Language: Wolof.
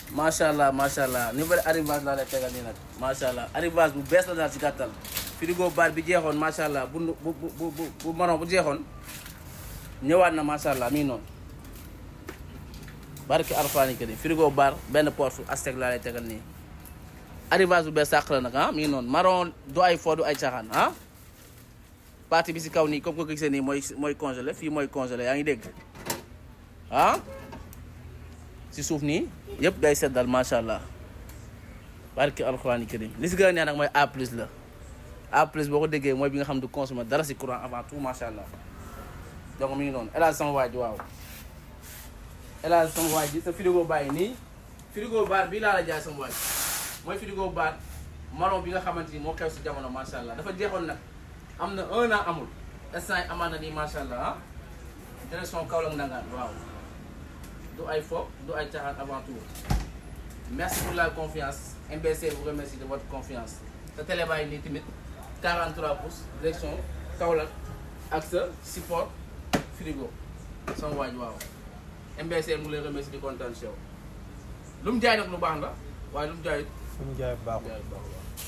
macha allah nouvelle arrivage laa lay tegal nii nag macha allah arrivage bu bees la daal ci gàttal. frigo bar bi jeexoon macha allah bu maron bu jeexoon ñëwaat na macha allah mi noonu barki Alxuraan yi frigo bar benn porte Aztec laa lay tegal nii. arrivage bu bees sàq la nag ah mi ngi noonu marron du ay fo du ay caaxaan ah. partie bi si kaw nii comme ko gisee nii mooy congelé fii mooy congelé yaa ngi dégg ah. si suuf nii yëpp day seddal macha allah barki Alxuraan karim li si gën a neex nag mooy A plus la A plus boo ko déggee mooy bi nga xam du consommer dara si courant avant tout macha allah donc mi ngi noonu El Hadj sama waaj waaw. El Hadj sama waaj ji sa frigo bàyyi nii frigo baar bii laa la jaay sama waaj mooy frigo baar marron bi nga xamante ni moo xew si jamono macha allah dafa jeexoon nag am na 1 an amul instant yi amaat na nii macha allah ah. direction Kaolack Ndangaan waaw. du ay fo du ay caaxaan avant tout merci pour la confiance MBC vous remercie de votre confiance sa télé baa ngi nii tamit 43 pouces direction Kaolack ak sa support frigo sama waaj waaw MBC mu lay remercie di kontaan si yow lu mu jaay nag lu baax la waaye lu mu jaay baaxul.